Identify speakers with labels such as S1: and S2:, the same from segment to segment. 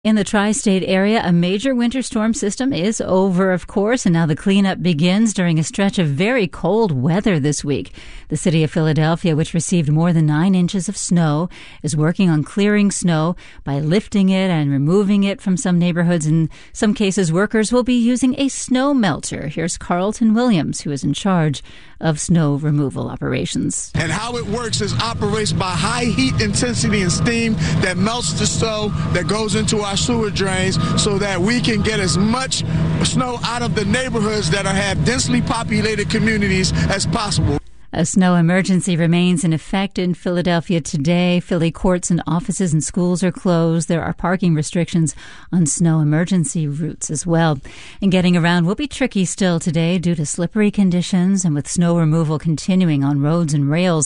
S1: In the tri-state area, a major winter storm system is over, of course, and now the cleanup begins during a stretch of very cold weather this week. The city of Philadelphia, which received more than 9 inches of snow, is working on clearing snow by lifting it and removing it from some neighborhoods. In some cases, workers will be using a snow melter. Here's Carlton Williams, who is in charge of snow removal operations.
S2: And how it works is operates by high heat intensity and steam that melts the snow that goes into our sewer drains so that we can get as much snow out of the neighborhoods that have densely populated communities as possible.
S1: A snow emergency remains in effect in Philadelphia today. Philly courts and offices and schools are closed. There are parking restrictions on snow emergency routes as well. And getting around will be tricky still today due to slippery conditions and with snow removal continuing on roads and rails.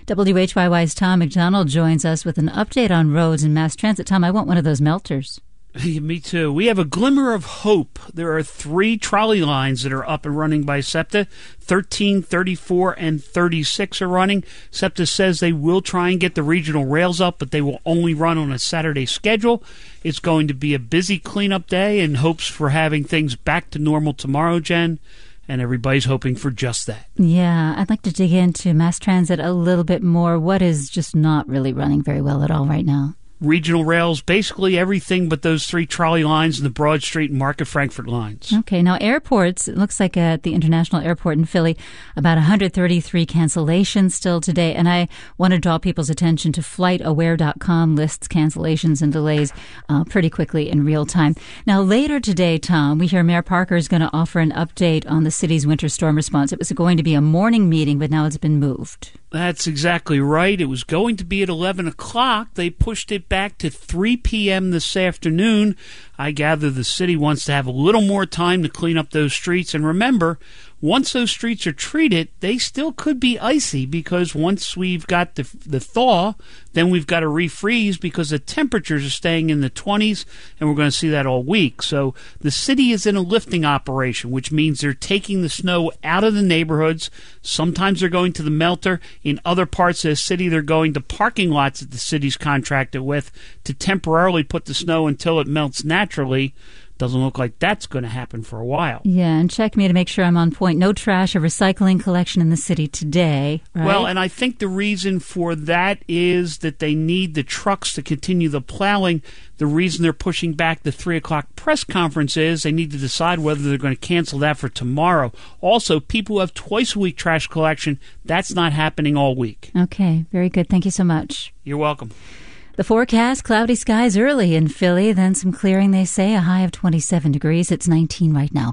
S1: WHYY's Tom McDonald joins us with an update on roads and mass transit. Tom, I want one of those melters.
S3: Me too. We have a glimmer of hope. There are 3 trolley lines that are up and running by SEPTA. 13, 34, and 36 are running. SEPTA says they will try and get the regional rails up, but they will only run on a Saturday schedule. It's going to be a busy cleanup day in hopes for having things back to normal tomorrow, Jen. And everybody's hoping for just that.
S1: Yeah, I'd like to dig into mass transit a little bit more. What is just not really running very well at all right now?
S3: Regional rails, basically everything but those 3 trolley lines and the Broad Street and Market Frankfurt lines.
S1: Okay, now airports, it looks like at the International Airport in Philly, about 133 cancellations still today. And I want to draw people's attention to FlightAware.com lists cancellations and delays pretty quickly in real time. Now later today, Tom, we hear Mayor Parker is going to offer an update on the city's winter storm response. It was going to be a morning meeting, but now it's been moved.
S3: That's exactly right. It was going to be at 11 o'clock. They pushed it back to 3 p.m. this afternoon. I gather the city wants to have a little more time to clean up those streets. And remember, once those streets are treated, they still could be icy because once we've got the thaw, then we've got to refreeze because the temperatures are staying in the 20s, and we're going to see that all week. So the city is in a lifting operation, which means they're taking the snow out of the neighborhoods. Sometimes they're going to the melter. In other parts of the city, they're going to parking lots that the city's contracted with to temporarily put the snow until it melts naturally. Doesn't look like that's going to happen for a while.
S1: Yeah, and check me to make sure I'm on point. No trash or recycling collection in the city today, right?
S3: Well, and I think the reason for that is that they need the trucks to continue the plowing. The reason they're pushing back the 3 o'clock press conference is they need to decide whether they're going to cancel that for tomorrow. Also, people who have twice-a-week trash collection, that's not happening all week.
S1: Okay, very good. Thank you so much.
S3: You're welcome.
S1: The forecast, cloudy skies early in Philly, then some clearing, they say, a high of 27 degrees. It's 19 right now.